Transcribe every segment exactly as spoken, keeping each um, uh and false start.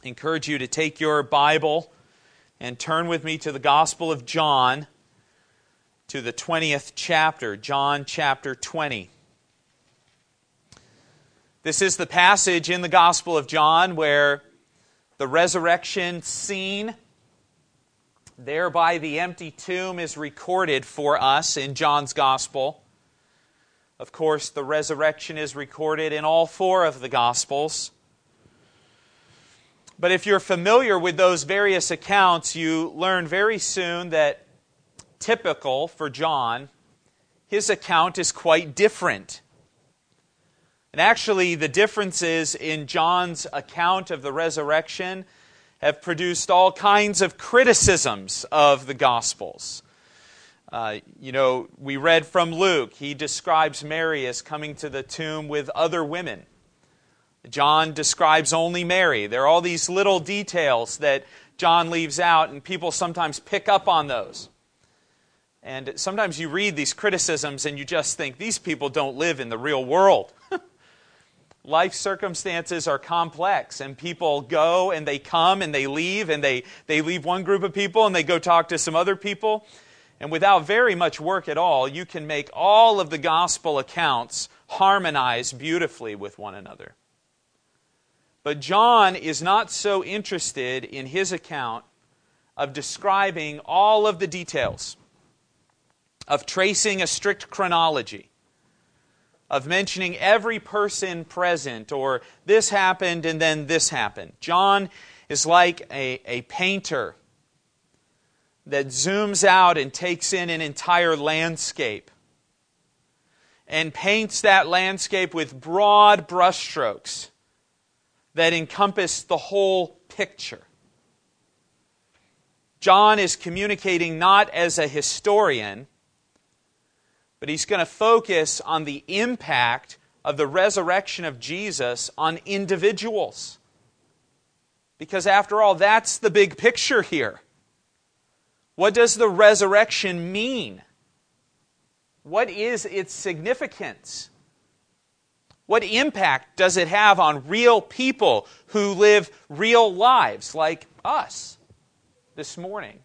I encourage you to take your Bible and turn with me to the Gospel of John, to the twentieth chapter, John chapter twenty. This is the passage in the Gospel of John where the resurrection scene there by the empty tomb is recorded for us in John's Gospel. Of course, the resurrection is recorded in all four of the Gospels. But if you're familiar with those various accounts, you learn very soon that typical for John, his account is quite different. And actually, the differences in John's account of the resurrection have produced all kinds of criticisms of the Gospels. Uh, you know, we read from Luke, he describes Mary as coming to the tomb with other women. John describes only Mary. There are all these little details that John leaves out, and people sometimes pick up on those. And sometimes you read these criticisms and you just think, these people don't live in the real world. Life circumstances are complex, and people go and they come and they leave, and they, they leave one group of people and they go talk to some other people. And without very much work at all, you can make all of the gospel accounts harmonize beautifully with one another. But John is not so interested in his account of describing all of the details, of tracing a strict chronology, of mentioning every person present, or this happened and then this happened. John is like a, a painter that zooms out and takes in an entire landscape and paints that landscape with broad brushstrokes that encompass the whole picture. John is communicating not as a historian, but he's going to focus on the impact of the resurrection of Jesus on individuals. Because after all, that's the big picture here. What does the resurrection mean? What is its significance? What impact does it have on real people who live real lives like us this morning?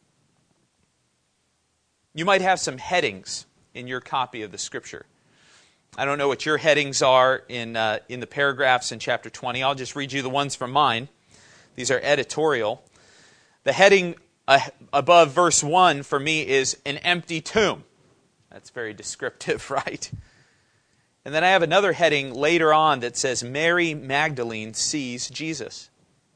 You might have some headings in your copy of the Scripture. I don't know what your headings are in, uh, in the paragraphs in chapter twenty. I'll just read you the ones from mine. These are editorial. The heading uh, above verse one for me is an empty tomb. That's very descriptive, right? And then I have another heading later on that says, Mary Magdalene sees Jesus.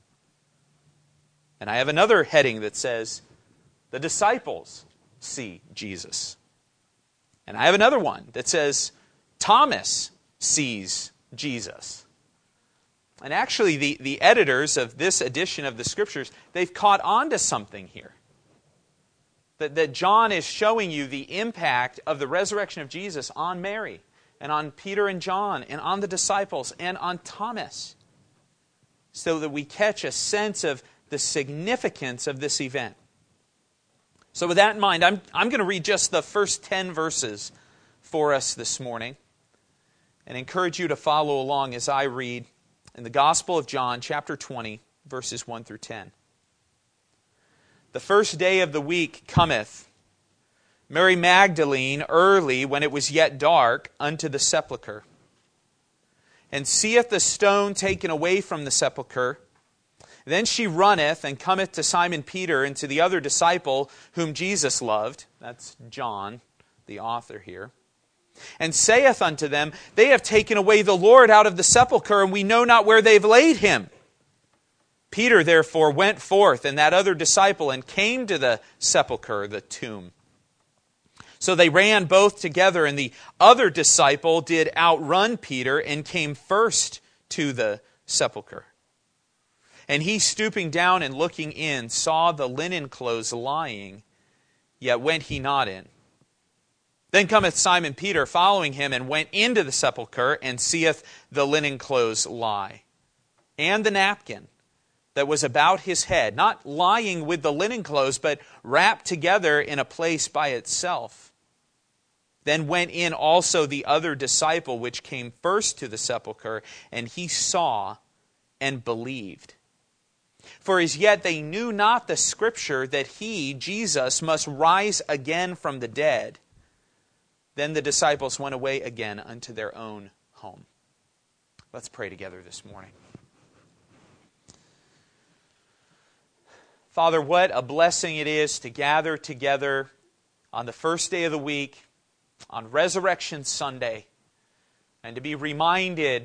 And I have another heading that says, the disciples see Jesus. And I have another one that says, Thomas sees Jesus. And actually, the, the editors of this edition of the Scriptures, they've caught on to something here. That, that John is showing you the impact of the resurrection of Jesus on Mary, and on Peter and John, and on the disciples, and on Thomas, so that we catch a sense of the significance of this event. So with that in mind, I'm, I'm going to read just the first ten verses for us this morning, and encourage you to follow along as I read in the Gospel of John, chapter twenty, verses one through ten. The first day of the week cometh, Mary Magdalene early, when it was yet dark, unto the sepulchre, and seeth the stone taken away from the sepulchre. Then she runneth, and cometh to Simon Peter, and to the other disciple whom Jesus loved. That's John, the author here. And saith unto them, They have taken away the Lord out of the sepulchre, and we know not where they've laid him. Peter therefore went forth, and that other disciple, and came to the sepulchre, the tomb. So they ran both together, and the other disciple did outrun Peter, and came first to the sepulchre. And he, stooping down and looking in, saw the linen clothes lying, yet went he not in. Then cometh Simon Peter, following him, and went into the sepulchre, and seeth the linen clothes lie, and the napkin that was about his head, not lying with the linen clothes, but wrapped together in a place by itself. Then went in also the other disciple, which came first to the sepulchre, and he saw and believed. For as yet they knew not the Scripture that He, Jesus, must rise again from the dead. Then the disciples went away again unto their own home. Let's pray together this morning. Father, what a blessing it is to gather together on the first day of the week, on Resurrection Sunday, and to be reminded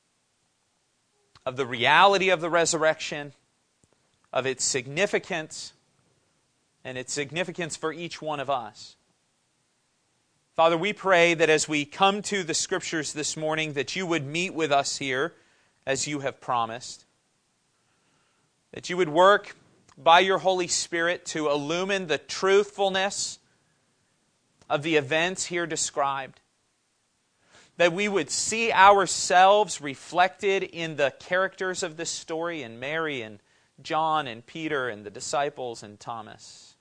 of the reality of the resurrection, of its significance, and its significance for each one of us. Father, we pray that as we come to the Scriptures this morning, that you would meet with us here as you have promised. That you would work by your Holy Spirit to illumine the truthfulness of the events here described. That we would see ourselves reflected in the characters of this story, in Mary and John and Peter and the disciples and Thomas.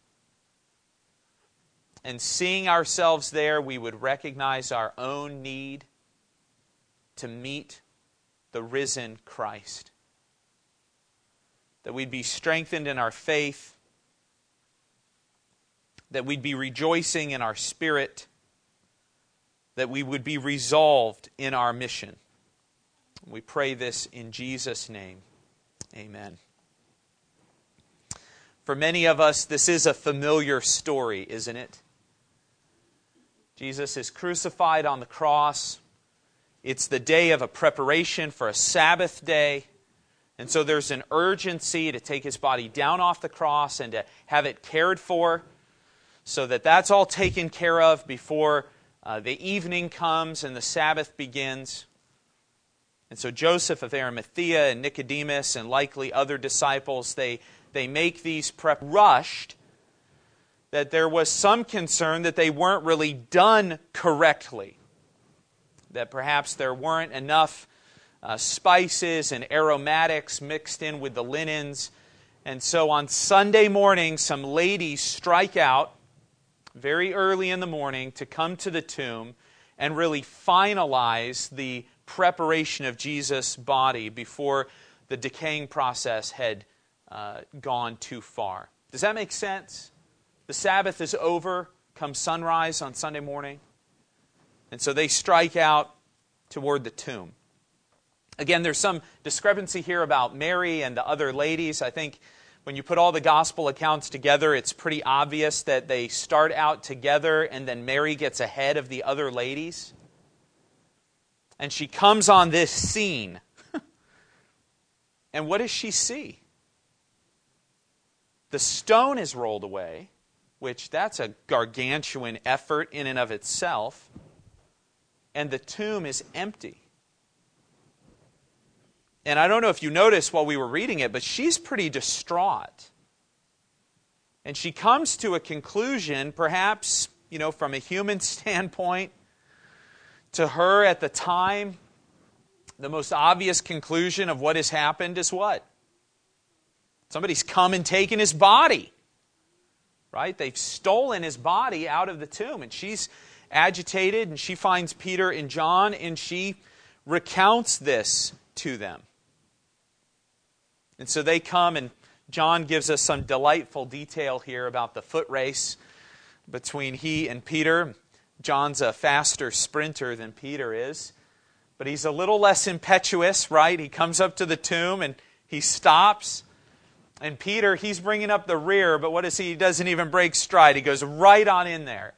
And seeing ourselves there, we would recognize our own need to meet the risen Christ. That we'd be strengthened in our faith, that we'd be rejoicing in our spirit, that we would be resolved in our mission. We pray this in Jesus' name. Amen. For many of us, this is a familiar story, isn't it? Jesus is crucified on the cross. It's the day of a preparation for a Sabbath day. And so there's an urgency to take His body down off the cross and to have it cared for, so that that's all taken care of before uh, the evening comes and the Sabbath begins. And so Joseph of Arimathea and Nicodemus and likely other disciples, they, they make these prep rushed, that there was some concern that they weren't really done correctly, that perhaps there weren't enough uh, spices and aromatics mixed in with the linens. And so on Sunday morning, some ladies strike out very early in the morning to come to the tomb and really finalize the preparation of Jesus' body before the decaying process had uh, gone too far. Does that make sense? The Sabbath is over come sunrise on Sunday morning. And so they strike out toward the tomb. Again, there's some discrepancy here about Mary and the other ladies. I think when you put all the gospel accounts together, it's pretty obvious that they start out together and then Mary gets ahead of the other ladies. And she comes on this scene. And what does she see? The stone is rolled away, which that's a gargantuan effort in and of itself. And the tomb is empty. And I don't know if you noticed while we were reading it, but she's pretty distraught. And she comes to a conclusion, perhaps, you know, from a human standpoint, to her at the time, the most obvious conclusion of what has happened is what? Somebody's come and taken his body. Right? They've stolen his body out of the tomb. And she's agitated, and she finds Peter and John, and she recounts this to them. And so they come, and John gives us some delightful detail here about the foot race between he and Peter. John's a faster sprinter than Peter is, but he's a little less impetuous, right? He comes up to the tomb and he stops. And Peter, he's bringing up the rear, but what does he? He doesn't even break stride. He goes right on in there.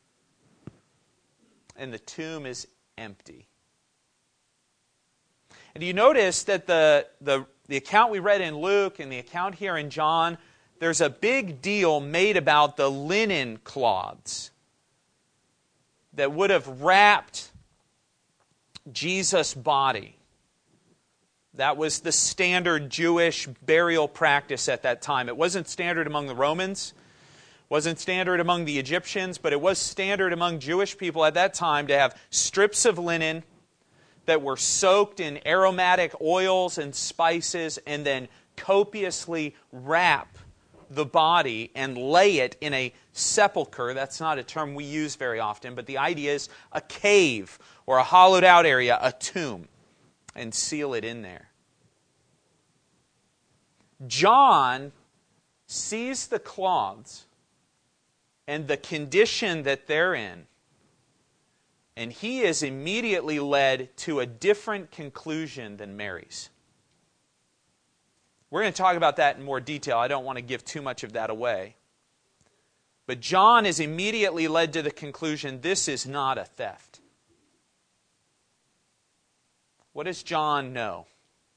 And the tomb is empty. And do you notice that the, the, the account we read in Luke and the account here in John, there's a big deal made about the linen cloths that would have wrapped Jesus' body. That was the standard Jewish burial practice at that time. It wasn't standard among the Romans, wasn't standard among the Egyptians, but it was standard among Jewish people at that time to have strips of linen that were soaked in aromatic oils and spices and then copiously wrap the body and lay it in a sepulcher. That's not a term we use very often, but the idea is a cave or a hollowed out area, a tomb, and seal it in there. John sees the cloths and the condition that they're in, and he is immediately led to a different conclusion than Mary's. We're going to talk about that in more detail. I don't want to give too much of that away. But John is immediately led to the conclusion, this is not a theft. What does John know?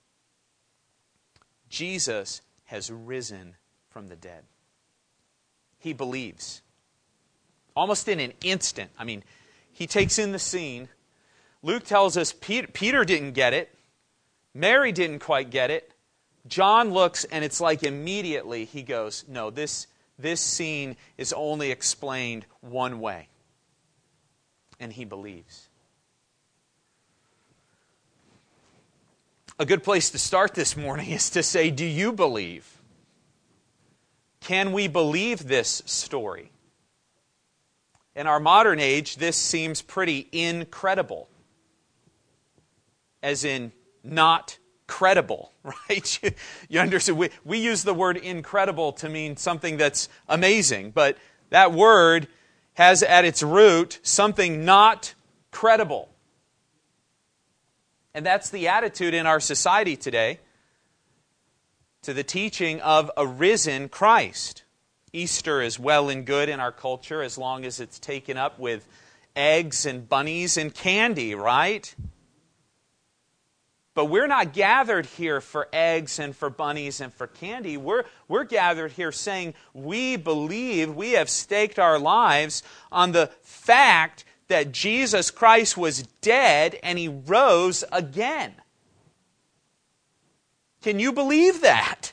Jesus has risen from the dead. He believes. Almost in an instant. I mean, he takes in the scene. Luke tells us Peter, Peter didn't get it. Mary didn't quite get it. John looks, and it's like immediately he goes, no, this, this scene is only explained one way. And he believes. A good place to start this morning is to say, do you believe? Can we believe this story? In our modern age, this seems pretty incredible. As in, not credible, right? You, you understand? We, we use the word incredible to mean something that's amazing, but that word has at its root something not credible. And that's the attitude in our society today to the teaching of a risen Christ. Easter is well and good in our culture as long as it's taken up with eggs and bunnies and candy, right? But we're not gathered here for eggs and for bunnies and for candy. We're, we're gathered here saying we believe, we have staked our lives on the fact that Jesus Christ was dead and He rose again. Can you believe that?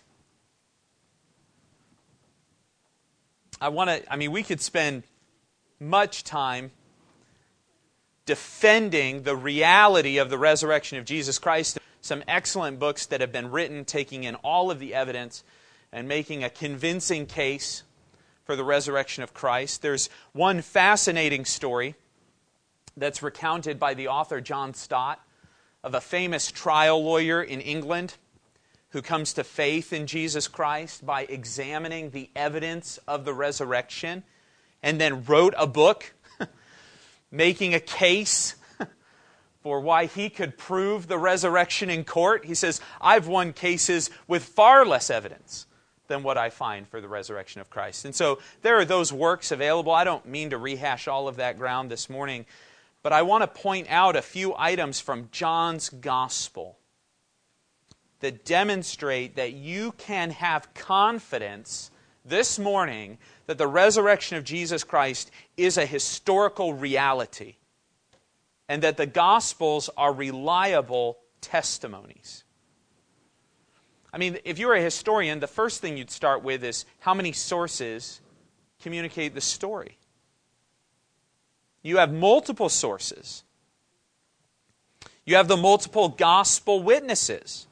I want to, I mean, we could spend much time defending the reality of the resurrection of Jesus Christ. Some excellent books that have been written taking in all of the evidence and making a convincing case for the resurrection of Christ. There's one fascinating story that's recounted by the author John Stott of a famous trial lawyer in England who comes to faith in Jesus Christ by examining the evidence of the resurrection and then wrote a book making a case for why he could prove the resurrection in court. He says, I've won cases with far less evidence than what I find for the resurrection of Christ. And so there are those works available. I don't mean to rehash all of that ground this morning, but I want to point out a few items from John's Gospel that demonstrate that you can have confidence this morning that the resurrection of Jesus Christ is a historical reality and that the Gospels are reliable testimonies. I mean, if you're a historian, the first thing you'd start with is how many sources communicate the story. You have multiple sources. You have the multiple gospel witnesses.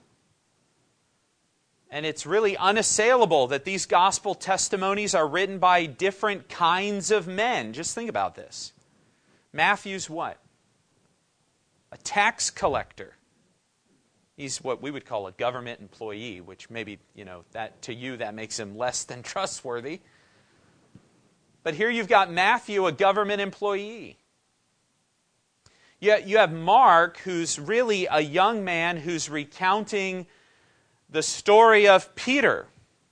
And it's really unassailable that these gospel testimonies are written by different kinds of men. Just think about this. Matthew's what? A tax collector. He's what we would call a government employee, which maybe, you know, that to you that makes him less than trustworthy. But here you've got Matthew, a government employee. You have Mark, who's really a young man who's recounting the story of Peter.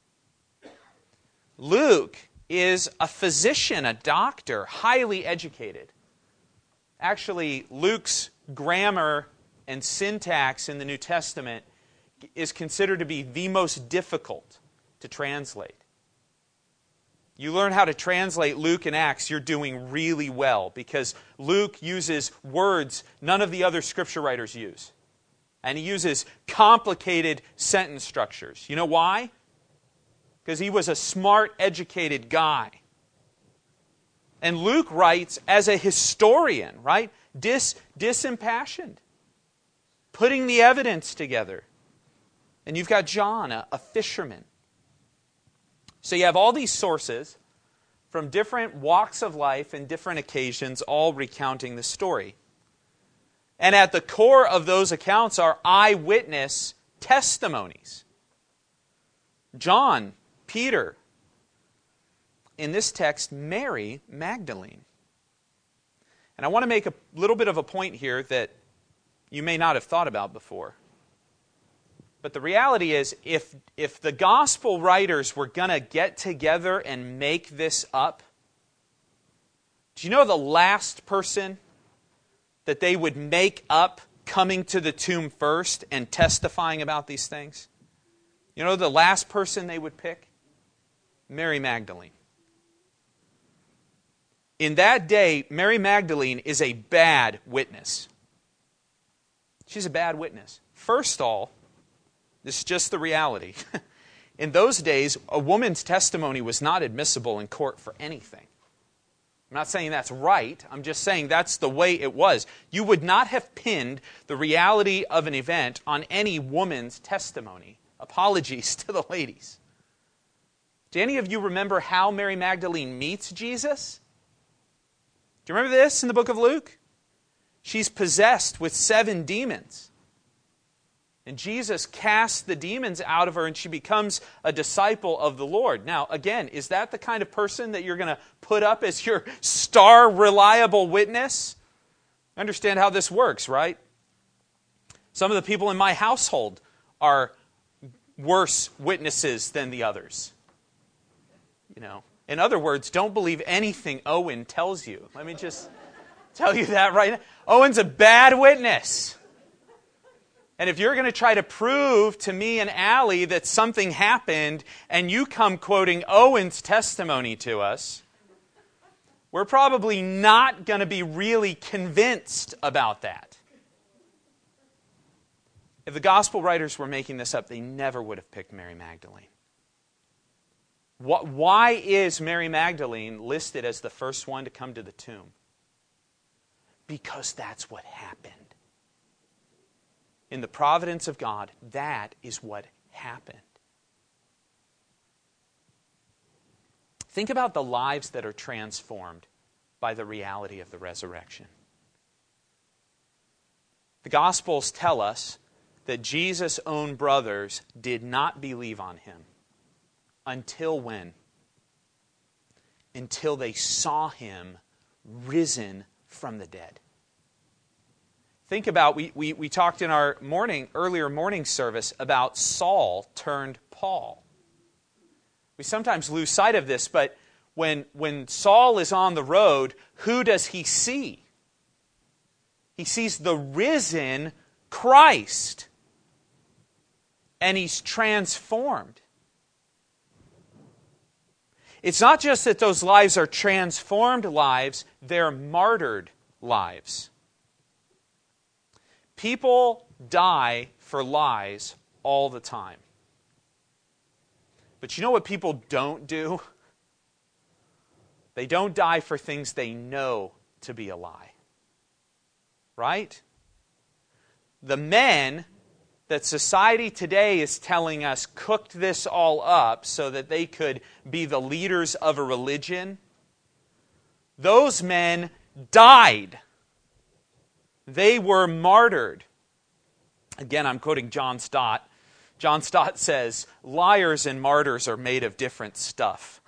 Luke is a physician, a doctor, highly educated. Actually, Luke's grammar and syntax in the New Testament is considered to be the most difficult to translate. You learn how to translate Luke and Acts, you're doing really well, because Luke uses words none of the other scripture writers use. And he uses complicated sentence structures. You know why? Because he was a smart, educated guy. And Luke writes as a historian, right? Dis, disimpassioned. Putting the evidence together. And you've got John, a, a fisherman. So you have all these sources from different walks of life and different occasions, all recounting the story. And at the core of those accounts are eyewitness testimonies. John, Peter. In this text, Mary Magdalene. And I want to make a little bit of a point here that you may not have thought about before. But the reality is, if, if the gospel writers were going to get together and make this up, do you know the last person that they would make up coming to the tomb first and testifying about these things? You know the last person they would pick? Mary Magdalene. In that day, Mary Magdalene is a bad witness. She's a bad witness. First of all, this is just the reality. In those days, a woman's testimony was not admissible in court for anything. I'm not saying that's right. I'm just saying that's the way it was. You would not have pinned the reality of an event on any woman's testimony. Apologies to the ladies. Do any of you remember how Mary Magdalene meets Jesus? Do you remember this in the book of Luke? She's possessed with seven demons. And Jesus casts the demons out of her and she becomes a disciple of the Lord. Now, again, is that the kind of person that you're going to put up as your star reliable witness? Understand how this works, right? Some of the people in my household are worse witnesses than the others. You know, in other words, don't believe anything Owen tells you. Let me just tell you that right now. Owen's a bad witness. And if you're going to try to prove to me and Allie that something happened and you come quoting Owen's testimony to us, we're probably not going to be really convinced about that. If the gospel writers were making this up, they never would have picked Mary Magdalene. Why is Mary Magdalene listed as the first one to come to the tomb? Because that's what happened. In the providence of God, that is what happened. Think about the lives that are transformed by the reality of the resurrection. The Gospels tell us that Jesus' own brothers did not believe on him. Until when? Until they saw him risen from the dead. Think about, we, we, we talked in our morning, earlier morning service about Saul turned Paul. We sometimes lose sight of this, but when, when Saul is on the road, who does he see? He sees the risen Christ. And he's transformed. It's not just that those lives are transformed lives, they're martyred lives. People die for lies all the time. But you know what people don't do? They don't die for things they know to be a lie. Right? The men that society today is telling us cooked this all up so that they could be the leaders of a religion, those men died. They were martyred. Again, I'm quoting John Stott. John Stott says, liars and martyrs are made of different stuff.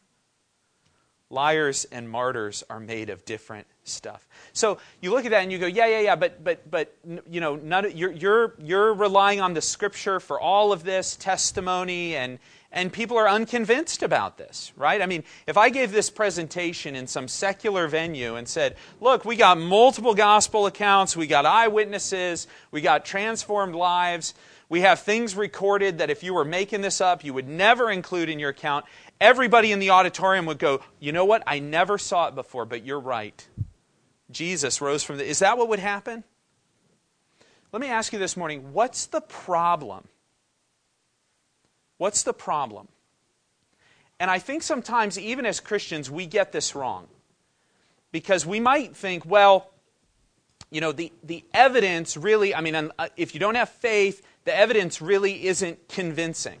Liars and martyrs are made of different stuff. So you look at that and you go, yeah, yeah, yeah, but but but you know, none of, you're you're you're relying on the Scripture for all of this testimony, and and people are unconvinced about this, right? I mean, if I gave this presentation in some secular venue and said, look, we got multiple gospel accounts, we got eyewitnesses, we got transformed lives, we have things recorded that if you were making this up, you would never include in your account. Everybody in the auditorium would go, you know what? I never saw it before, but you're right. Jesus rose from the... Is that what would happen? Let me ask you this morning, what's the problem? What's the problem? And I think sometimes, even as Christians, we get this wrong. Because we might think, well, you know, the, the evidence really, I mean, if you don't have faith, the evidence really isn't convincing.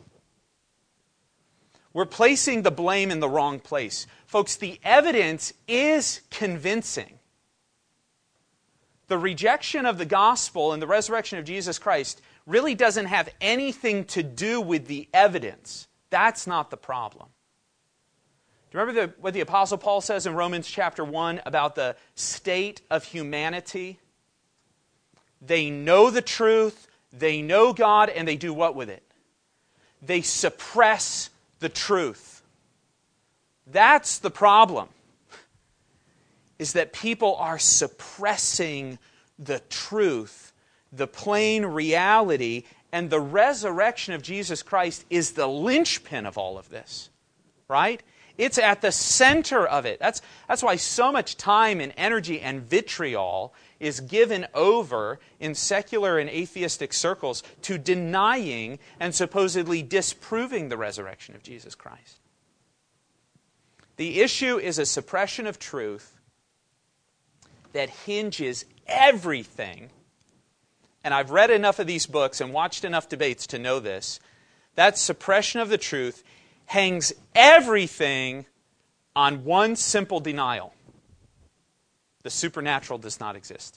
We're placing the blame in the wrong place. Folks, the evidence is convincing. The rejection of the gospel and the resurrection of Jesus Christ really doesn't have anything to do with the evidence. That's not the problem. Do you remember the, what the Apostle Paul says in Romans chapter one about the state of humanity? They know the truth, they know God, and they do what with it? They suppress the truth. That's the problem, is that people are suppressing the truth, the plain reality, and the resurrection of Jesus Christ is the linchpin of all of this, right? It's at the center of it. That's, that's why so much time and energy and vitriol is given over in secular and atheistic circles to denying and supposedly disproving the resurrection of Jesus Christ. The issue is a suppression of truth that hinges everything, and I've read enough of these books and watched enough debates to know this, that suppression of the truth hangs everything on one simple denial. The supernatural does not exist.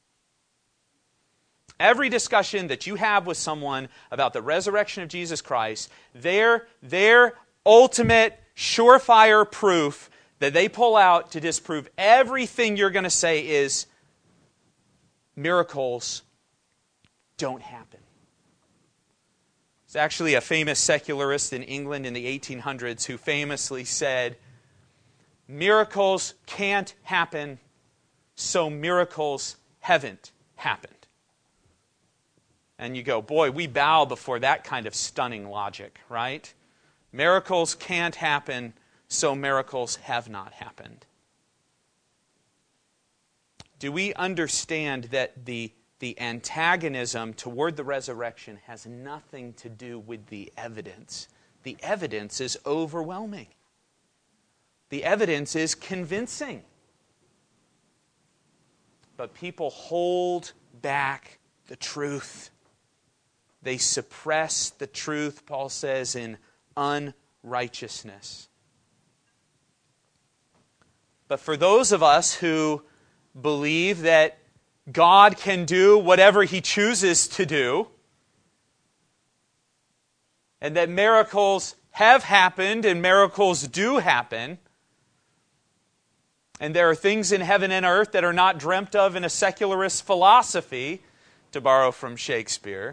Every discussion that you have with someone about the resurrection of Jesus Christ, their, their ultimate surefire proof that they pull out to disprove everything you're going to say is miracles don't happen. There's actually a famous secularist in England in the eighteen hundreds who famously said, miracles can't happen, so miracles haven't happened. And you go, boy, we bow before that kind of stunning logic, right? Miracles can't happen, so miracles have not happened. Do we understand that the, the antagonism toward the resurrection has nothing to do with the evidence? The evidence is overwhelming. The evidence is convincing. But people hold back the truth. They suppress the truth, Paul says, in unrighteousness. But for those of us who believe that God can do whatever He chooses to do, and that miracles have happened and miracles do happen, and there are things in heaven and earth that are not dreamt of in a secularist philosophy, to borrow from Shakespeare,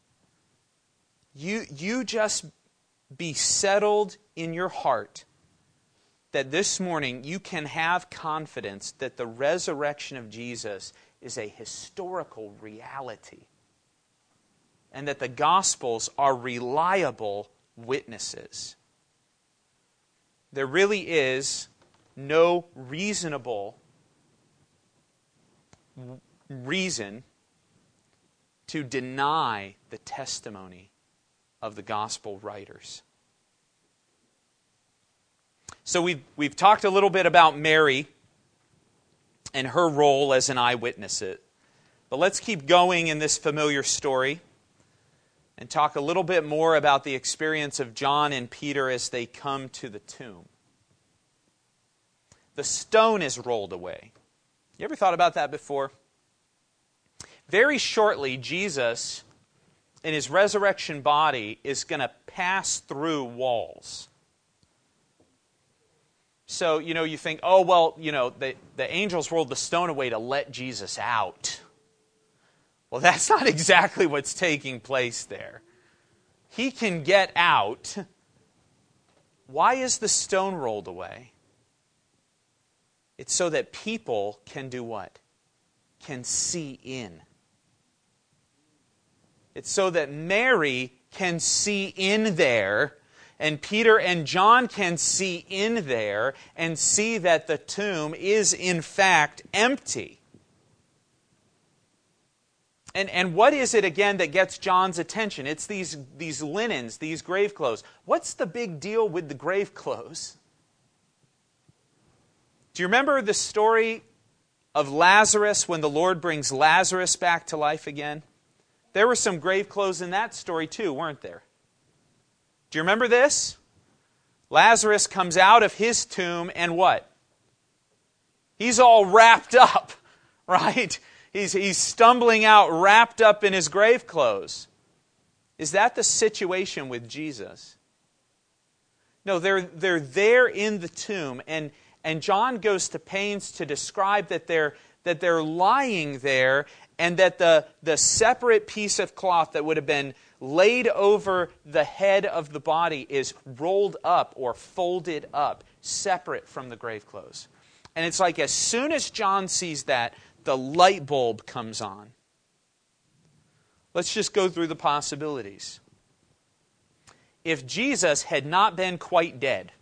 you, you just be settled in your heart that this morning you can have confidence that the resurrection of Jesus is a historical reality, and that the Gospels are reliable witnesses. There really is no reasonable reason to deny the testimony of the Gospel writers. So we've, we've talked a little bit about Mary and her role as an eyewitness. But let's keep going in this familiar story and talk a little bit more about the experience of John and Peter as they come to the tomb. The stone is rolled away. You ever thought about that before? Very shortly, Jesus, in His resurrection body, is going to pass through walls. So, you know, you think, oh, well, you know, the, the angels rolled the stone away to let Jesus out. Well, that's not exactly what's taking place there. He can get out. Why is the stone rolled away? It's so that people can do what? Can see in. It's so that Mary can see in there, and Peter and John can see in there and see that the tomb is in fact empty. And, and what is it again that gets John's attention? It's these, these linens, these grave clothes. What's the big deal with the grave clothes? Do you remember the story of Lazarus when the Lord brings Lazarus back to life again? There were some grave clothes in that story too, weren't there? Do you remember this? Lazarus comes out of his tomb and what? He's all wrapped up, right? He's, he's stumbling out wrapped up in his grave clothes. Is that the situation with Jesus? No, they're, they're there in the tomb, and, and John goes to pains to describe that they're, that they're lying there, and that the, the separate piece of cloth that would have been laid over the head of the body is rolled up or folded up, separate from the grave clothes. And it's like as soon as John sees that, the light bulb comes on. Let's just go through the possibilities. If Jesus had not been quite dead,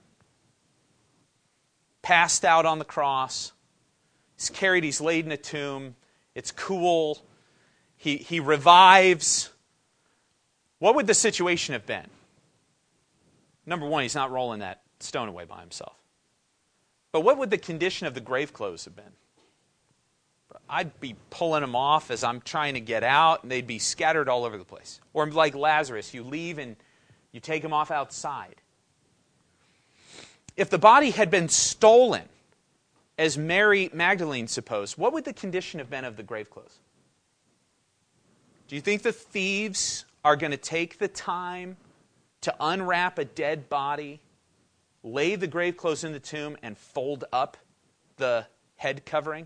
passed out on the cross, he's carried, he's laid in a tomb, it's cool, he, he revives, what would the situation have been? Number one, he's not rolling that stone away by himself. But what would the condition of the grave clothes have been? I'd be pulling them off as I'm trying to get out, and they'd be scattered all over the place. Or like Lazarus, you leave and you take him off outside. If the body had been stolen, as Mary Magdalene supposed, what would the condition have been of the grave clothes? Do you think the thieves are going to take the time to unwrap a dead body, lay the grave clothes in the tomb, and fold up the head covering?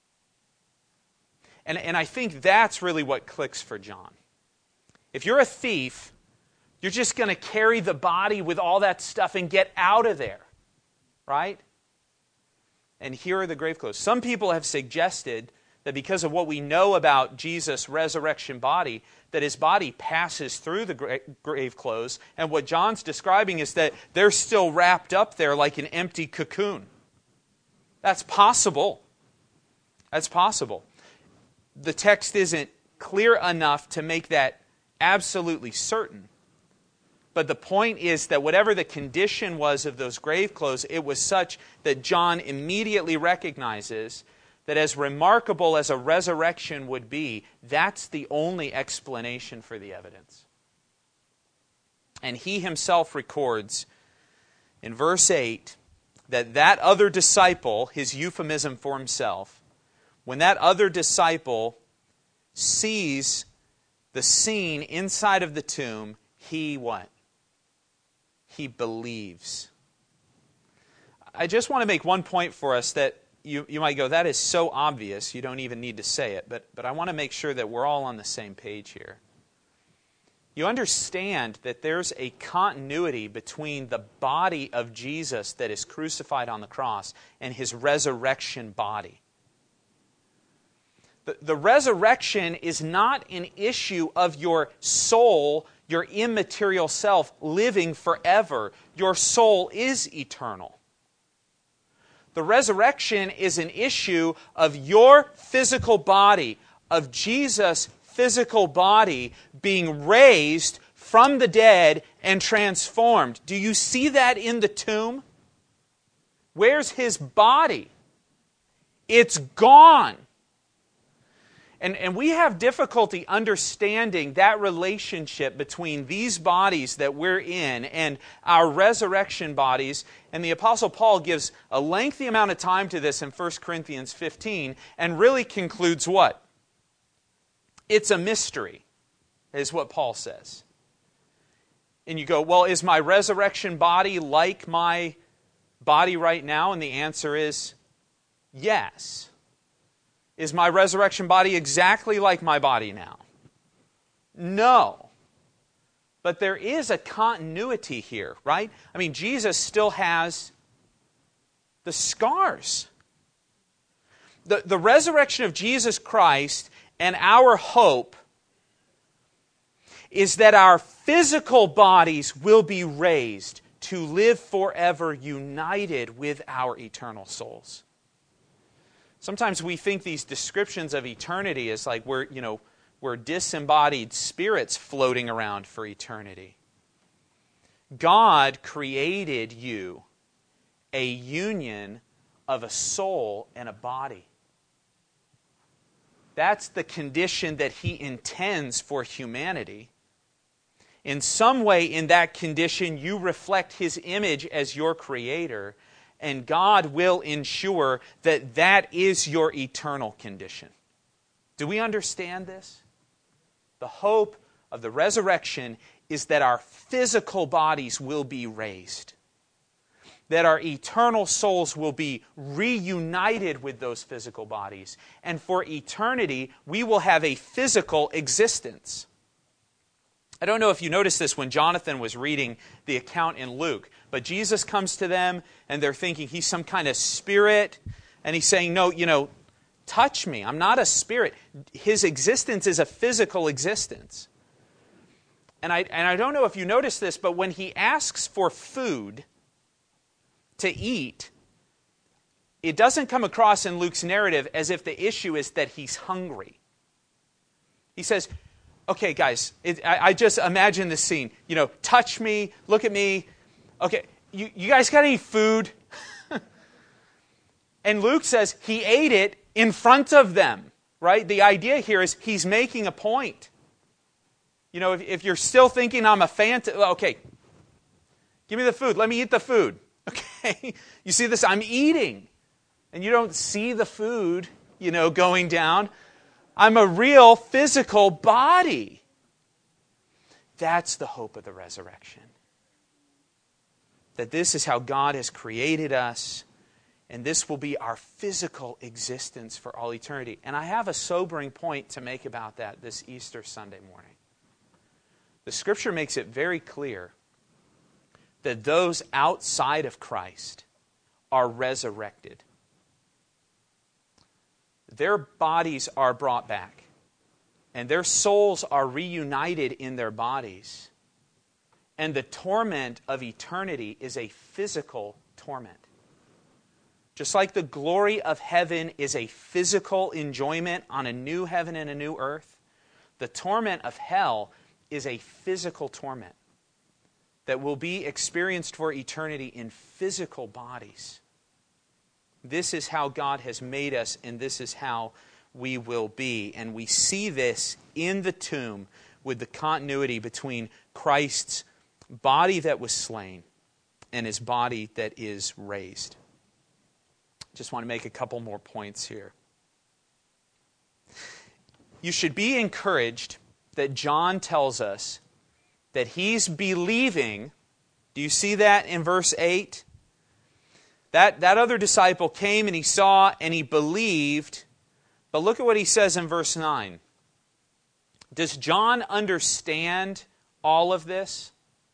And, and I think that's really what clicks for John. If you're a thief, you're just going to carry the body with all that stuff and get out of there, right? And here are the grave clothes. Some people have suggested that because of what we know about Jesus' resurrection body, that his body passes through the gra- grave clothes, and what John's describing is that they're still wrapped up there like an empty cocoon. That's possible. That's possible. The text isn't clear enough to make that absolutely certain. But the point is that whatever the condition was of those grave clothes, it was such that John immediately recognizes that as remarkable as a resurrection would be, that's the only explanation for the evidence. And he himself records in verse eight that that other disciple, his euphemism for himself, when that other disciple sees the scene inside of the tomb, he what? He believes. I just want to make one point for us that you, you might go, that is so obvious, you don't even need to say it, but, but I want to make sure that we're all on the same page here. You understand that there's a continuity between the body of Jesus that is crucified on the cross and his resurrection body. The, the resurrection is not an issue of your soul, your immaterial self, living forever. Your soul is eternal. The resurrection is an issue of your physical body, of Jesus' physical body being raised from the dead and transformed. Do you see that in the tomb? Where's his body? It's gone. And, and we have difficulty understanding that relationship between these bodies that we're in and our resurrection bodies. And the Apostle Paul gives a lengthy amount of time to this in First Corinthians fifteen and really concludes what? It's a mystery, is what Paul says. And you go, well, is my resurrection body like my body right now? And the answer is yes. Is my resurrection body exactly like my body now? No. But there is a continuity here, right? I mean, Jesus still has the scars. The, the resurrection of Jesus Christ and our hope is that our physical bodies will be raised to live forever united with our eternal souls. Sometimes we think these descriptions of eternity is like we're, you know, we're disembodied spirits floating around for eternity. God created you a union of a soul and a body. That's the condition that he intends for humanity. In some way, in that condition, you reflect his image as your creator, and God will ensure that that is your eternal condition. Do we understand this? The hope of the resurrection is that our physical bodies will be raised. that our eternal souls will be reunited with those physical bodies. And for eternity, we will have a physical existence. I don't know if you noticed this when Jonathan was reading the account in Luke, but Jesus comes to them and they're thinking he's some kind of spirit, and he's saying, no, you know, touch me. I'm not a spirit. His existence is a physical existence. And I, and I don't know if you noticed this, but when he asks for food to eat, it doesn't come across in Luke's narrative as if the issue is that he's hungry. He says, okay, guys, it, I, I just imagine this scene. You know, touch me, look at me. Okay, you, you guys got any food? And Luke says he ate it in front of them, right? The idea here is he's making a point. You know, if, if you're still thinking I'm a phantom, okay, give me the food. Let me eat the food. Okay, you see this? I'm eating. And you don't see the food, you know, going down. I'm a real physical body. That's the hope of the resurrection. That this is how God has created us, and this will be our physical existence for all eternity. And I have a sobering point to make about that this Easter Sunday morning. The Scripture makes it very clear that those outside of Christ are resurrected. Their bodies are brought back, and their souls are reunited in their bodies. And the torment of eternity is a physical torment. Just like the glory of heaven is a physical enjoyment on a new heaven and a new earth, the torment of hell is a physical torment that will be experienced for eternity in physical bodies. This is how God has made us, and this is how we will be. And we see this in the tomb with the continuity between Christ's body that was slain and His body that is raised. Just want to make a couple more points here. You should be encouraged that John tells us that he's believing. Do you see that in verse eight? That, that other disciple came and he saw and he believed. But look at what he says in verse nine. Does John understand all of this?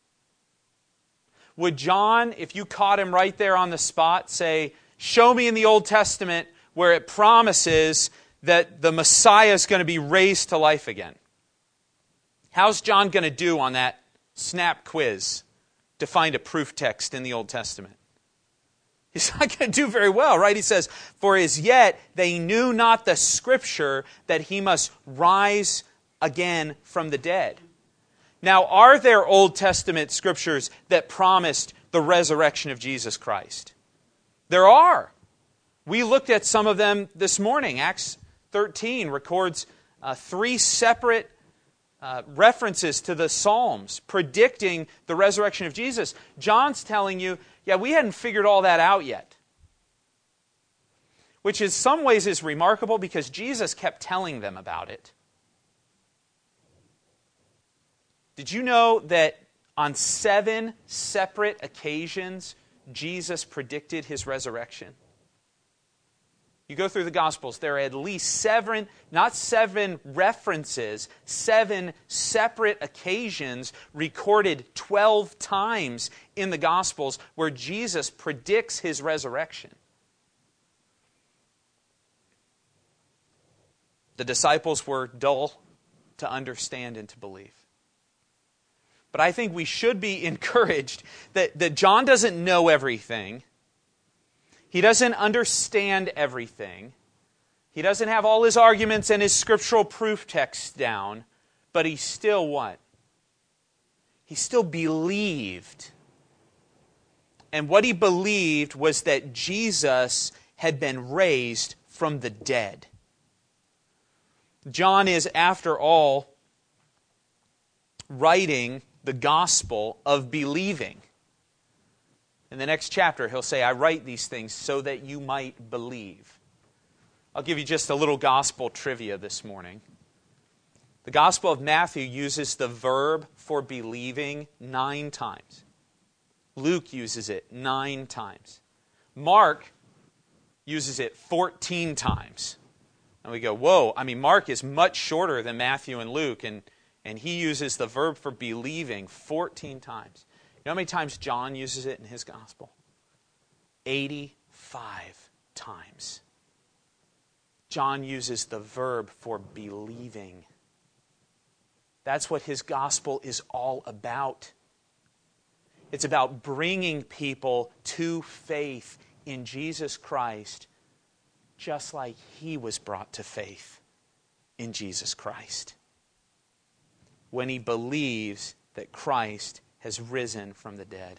Would John, if you caught him right there on the spot, say, show me in the Old Testament where it promises that the Messiah is going to be raised to life again? How's John going to do on that snap quiz to find a proof text in the Old Testament? He's not going to do very well, right? He says, for as yet they knew not the Scripture that He must rise again from the dead. Now, are there Old Testament Scriptures that promised the resurrection of Jesus Christ? There are. We looked at some of them this morning. Acts thirteen records uh, three separate uh, references to the Psalms predicting the resurrection of Jesus. John's telling you, yeah, we hadn't figured all that out yet. Which in some ways is remarkable because Jesus kept telling them about it. Did you know that on seven separate occasions, Jesus predicted His resurrection? You go through the Gospels, there are at least seven, not seven references, seven separate occasions recorded twelve times in the Gospels where Jesus predicts His resurrection. The disciples were dull to understand and to believe. But I think we should be encouraged that, that John doesn't know everything. He doesn't understand everything. He doesn't have all his arguments and his scriptural proof texts down. But he still what? He still believed. And what he believed was that Jesus had been raised from the dead. John is, after all, writing the gospel of believing. In the next chapter, he'll say, I write these things so that you might believe. I'll give you just a little gospel trivia this morning. The Gospel of Matthew uses the verb for believing nine times. Luke uses it nine times. Mark uses it fourteen times. And we go, whoa, I mean, Mark is much shorter than Matthew and Luke, and, and he uses the verb for believing fourteen times. You know how many times John uses it in his gospel? eighty-five times. John uses the verb for believing. That's what his gospel is all about. It's about bringing people to faith in Jesus Christ, just like he was brought to faith in Jesus Christ. When he believes that Christ has risen from the dead.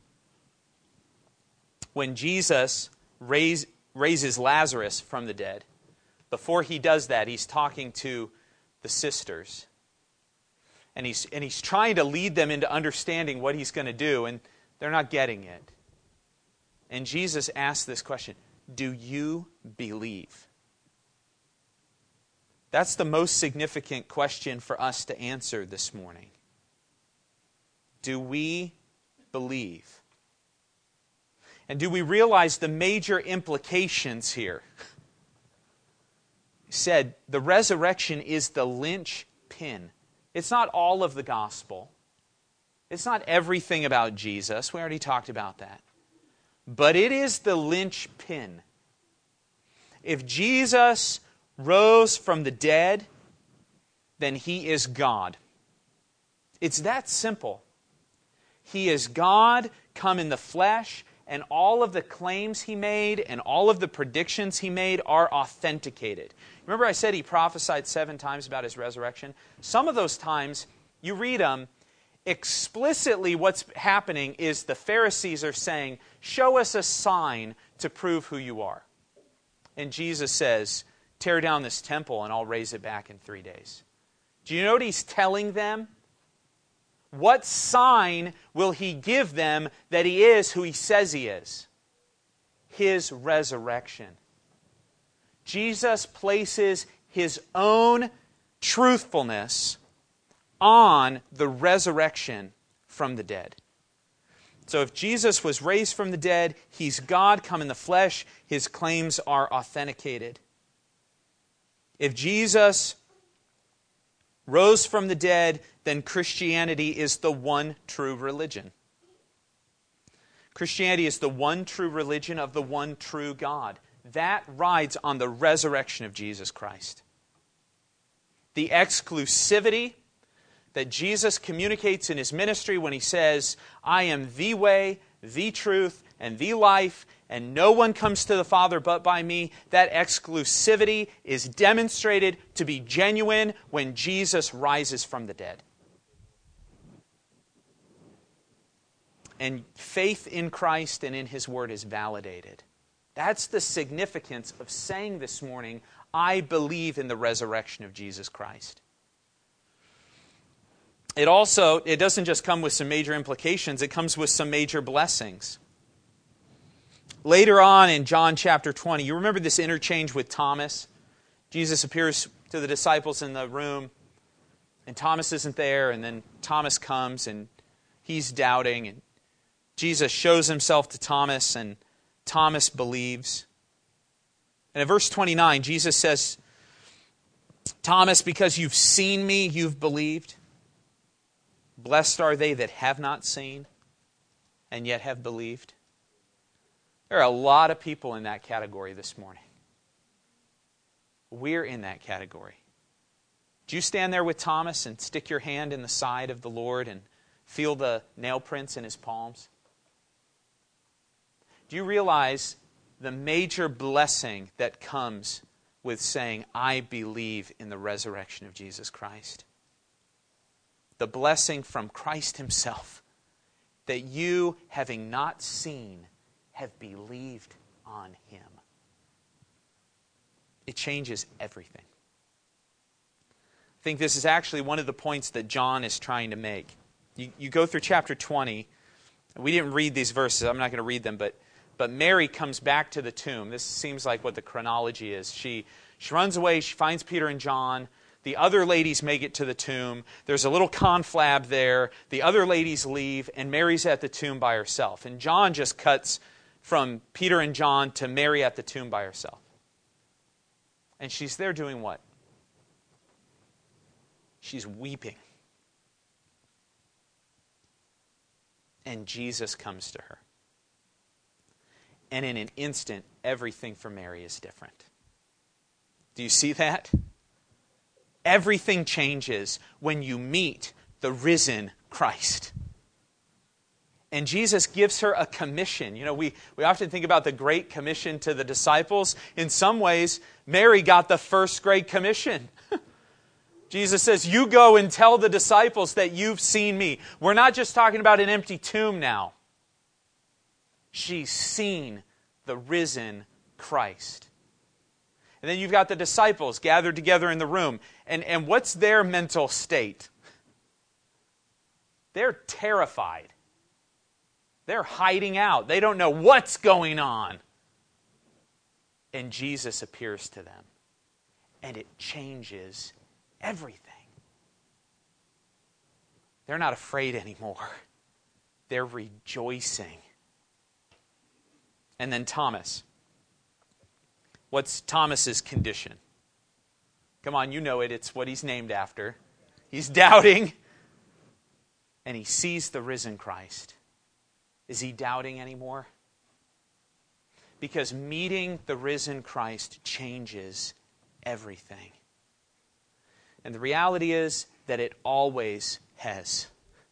When Jesus raise, raises Lazarus from the dead, before he does that, he's talking to the sisters. And he's, and he's trying to lead them into understanding what he's going to do, and they're not getting it. And Jesus asks this question, do you believe? That's the most significant question for us to answer this morning. Do we believe? And do we realize the major implications here? He said the resurrection is the linchpin. It's not all of the gospel. It's not everything about Jesus. We already talked about that. But it is the linchpin. If Jesus rose from the dead, then he is God. It's that simple. He is God come in the flesh, and all of the claims he made and all of the predictions he made are authenticated. Remember I said he prophesied seven times about his resurrection? Some of those times, you read them, explicitly what's happening is the Pharisees are saying, show us a sign to prove who you are. And Jesus says, tear down this temple and I'll raise it back in three days. Do you know what he's telling them? What sign will he give them that he is who he says he is? His resurrection. Jesus places his own truthfulness on the resurrection from the dead. So if Jesus was raised from the dead, he's God come in the flesh, his claims are authenticated. If Jesus rose from the dead, then Christianity is the one true religion. Christianity is the one true religion of the one true God. That rides on the resurrection of Jesus Christ. The exclusivity that Jesus communicates in his ministry when he says, I am the way, the truth, and the life, and no one comes to the Father but by me, that exclusivity is demonstrated to be genuine when Jesus rises from the dead. And faith in Christ and in his word is validated. That's the significance of saying this morning, I believe in the resurrection of Jesus Christ. It also, it doesn't just come with some major implications, it comes with some major blessings. Later on in John chapter twenty, you remember this interchange with Thomas? Jesus appears to the disciples in the room, and Thomas isn't there, and then Thomas comes, and he's doubting, and Jesus shows himself to Thomas, and Thomas believes. And in verse twenty-nine, Jesus says, Thomas, because you've seen me, you've believed. Blessed are they that have not seen and yet have believed. There are a lot of people in that category this morning. We're in that category. Do you stand there with Thomas and stick your hand in the side of the Lord and feel the nail prints in his palms? Do you realize the major blessing that comes with saying, I believe in the resurrection of Jesus Christ? The blessing from Christ himself, that you, having not seen, have believed on him. It changes everything. I think this is actually one of the points that John is trying to make. You, you go through chapter twenty. We didn't read these verses. I'm not going to read them, but but Mary comes back to the tomb. This seems like what the chronology is. She she runs away. She finds Peter and John. The other ladies make it to the tomb. There's a little conflab there. The other ladies leave, and Mary's at the tomb by herself. And John just cuts from Peter and John to Mary at the tomb by herself. And she's there doing what? She's weeping. And Jesus comes to her. And in an instant, everything for Mary is different. Do you see that? Everything changes when you meet the risen Christ. And Jesus gives her a commission. You know, we, we often think about the Great Commission to the disciples. In some ways, Mary got the first Great Commission. Jesus says, you go and tell the disciples that you've seen me. We're not just talking about an empty tomb now. She's seen the risen Christ. And then you've got the disciples gathered together in the room. And, and what's their mental state? They're terrified. They're hiding out. They don't know what's going on. And Jesus appears to them. And it changes everything. They're not afraid anymore. They're rejoicing. And then Thomas. What's Thomas's condition? Come on, you know it. It's what he's named after. He's doubting. And he sees the risen Christ. Is he doubting anymore? Because meeting the risen Christ changes everything. And the reality is that it always has.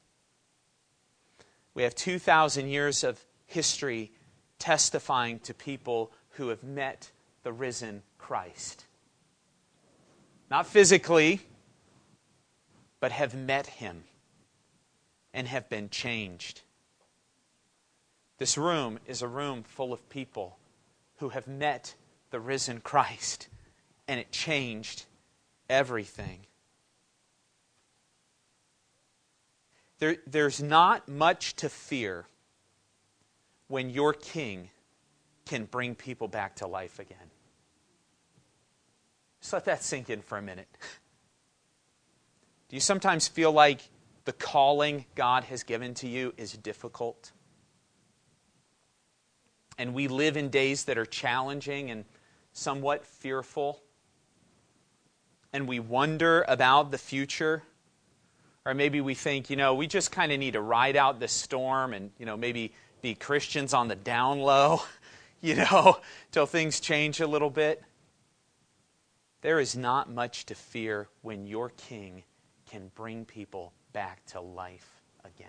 We have two thousand years of history testifying to people who have met the risen Christ. Not physically, but have met him and have been changed. This room is a room full of people who have met the risen Christ, and it changed everything. There, there's not much to fear when your King can bring people back to life again. Just let that sink in for a minute. Do you sometimes feel like the calling God has given to you is difficult? And we live in days that are challenging and somewhat fearful. And we wonder about the future. Or maybe we think, you know, we just kind of need to ride out this storm and, you know, maybe be Christians on the down low, you know, till things change a little bit. There is not much to fear when your King can bring people back to life again.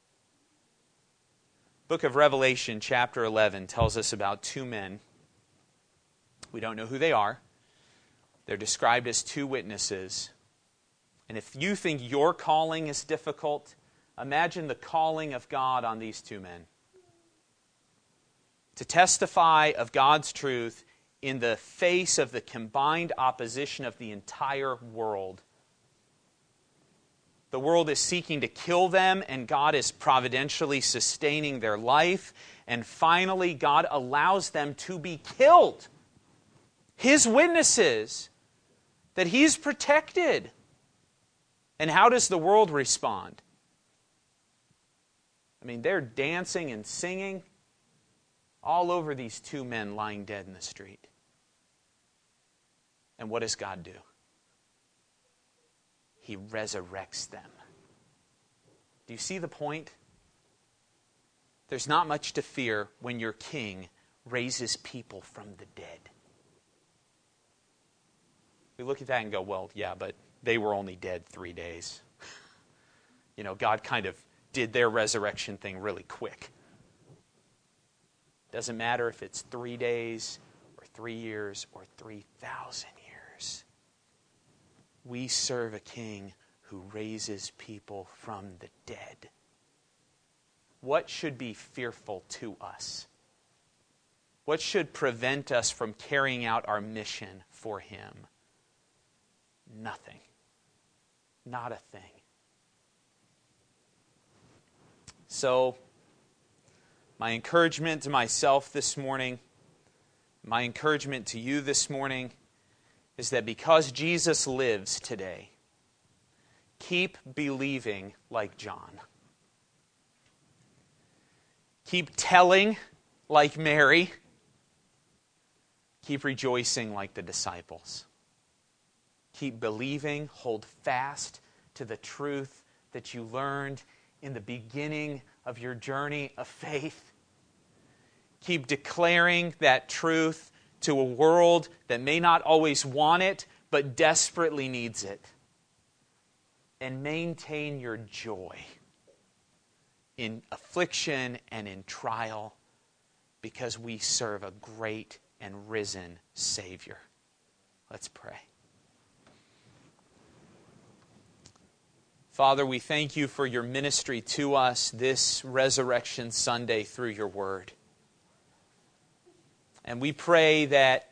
Book of Revelation, chapter eleven, tells us about two men. We don't know who they are. They're described as two witnesses. And if you think your calling is difficult, imagine the calling of God on these two men. To testify of God's truth in the face of the combined opposition of the entire world. The world is seeking to kill them, and God is providentially sustaining their life. And finally, God allows them to be killed. His witnesses, that He's protected. And how does the world respond? I mean, they're dancing and singing all over these two men lying dead in the street. And what does God do? He resurrects them. Do you see the point? There's not much to fear when your King raises people from the dead. We look at that and go, well, yeah, but they were only dead three days. You know, God kind of did their resurrection thing really quick. Doesn't matter if it's three days or three years or three thousand years. We serve a King who raises people from the dead. What should be fearful to us? What should prevent us from carrying out our mission for Him? Nothing. Not a thing. So, my encouragement to myself this morning, my encouragement to you this morning, is that because Jesus lives today, keep believing like John. Keep telling like Mary. Keep rejoicing like the disciples. Keep believing, hold fast to the truth that you learned in the beginning of your journey of faith. Keep declaring that truth to a world that may not always want it, but desperately needs it. And maintain your joy in affliction and in trial, because we serve a great and risen Savior. Let's pray. Father, we thank you for your ministry to us this Resurrection Sunday through your word. And we pray that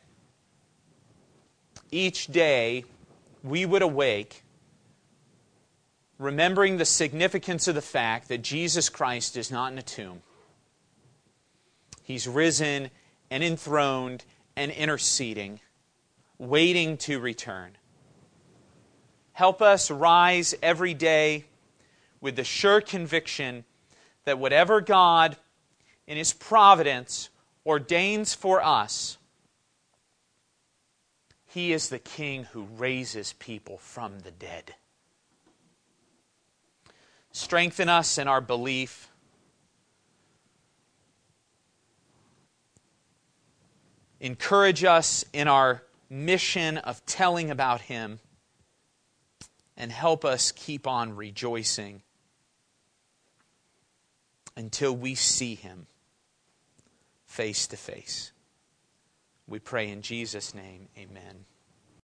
each day we would awake remembering the significance of the fact that Jesus Christ is not in a tomb. He's risen and enthroned and interceding, waiting to return. Help us rise every day with the sure conviction that whatever God in His providence ordains for us, He is the King who raises people from the dead. Strengthen us in our belief. Encourage us in our mission of telling about Him. And help us keep on rejoicing until we see Him face to face. We pray in Jesus' name, amen.